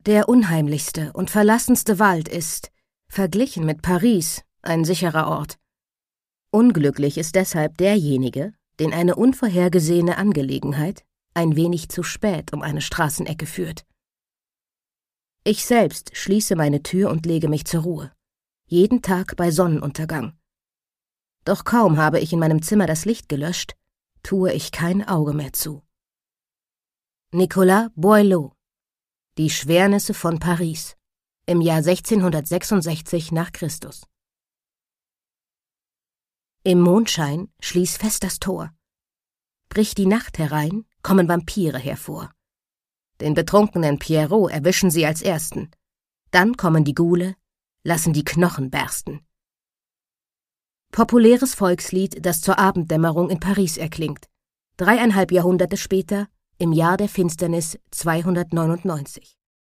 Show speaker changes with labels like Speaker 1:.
Speaker 1: Der unheimlichste und verlassenste Wald ist, verglichen mit Paris, ein sicherer Ort. Unglücklich ist deshalb derjenige, den eine unvorhergesehene Angelegenheit ein wenig zu spät um eine Straßenecke führt. Ich selbst schließe meine Tür und lege mich zur Ruhe, jeden Tag bei Sonnenuntergang. Doch kaum habe ich in meinem Zimmer das Licht gelöscht, tue ich kein Auge mehr zu. Nicolas Boileau, Die Schwärnisse von Paris, im Jahr 1666 nach Christus. Im Mondschein schließ fest das Tor. Bricht die Nacht herein, kommen Vampire hervor. Den betrunkenen Pierrot erwischen sie als Ersten. Dann kommen die Ghule, lassen die Knochen bersten. Populäres Volkslied, das zur Abenddämmerung in Paris erklingt. 3,5 Jahrhunderte später, im Jahr der Finsternis 299.